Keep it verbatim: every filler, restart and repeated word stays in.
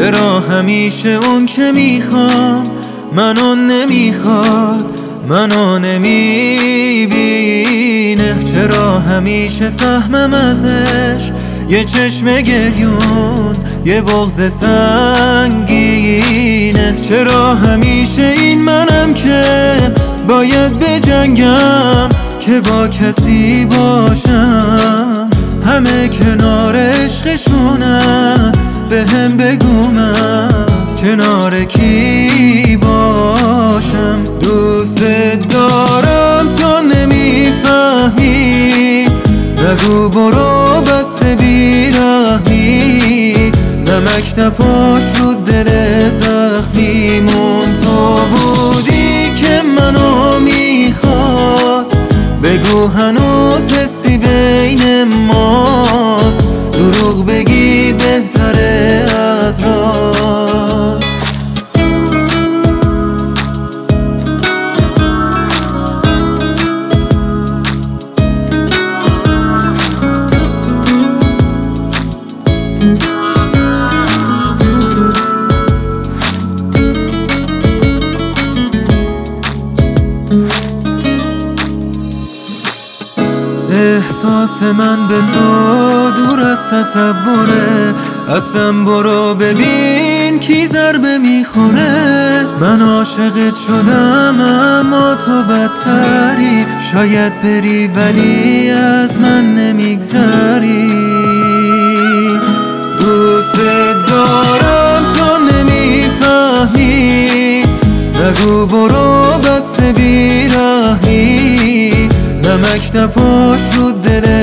چرا همیشه اون که میخوام منو نمیخواد، منو نمیبینه؟ چرا همیشه سهمم ازش یه چشم گریون، یه بغض سنگینه؟ چرا همیشه این منم که باید بجنگم که با کسی باشم؟ همه کنار عشقشونم، به هم بگو من کنار کی باشم؟ دوست دارم تو نمیفهمی، نگو برو بس بیرحمی، نمک نپاش رو دل زخمیمون. تو بودی که منو میخواست، بگو هنوز حسی بین ماست، دروغ بگی بهتره از راست. احساس من به تو دور از تصوره، اصلا برو ببین کی ضربه میخوره. من عاشقت شدم اما تو بدتری، شاید بری ولی از من نمیگذری. دوست دارم تو نمیفهمی، نگو برو بس بیرحمی، نمک نپاش رو دل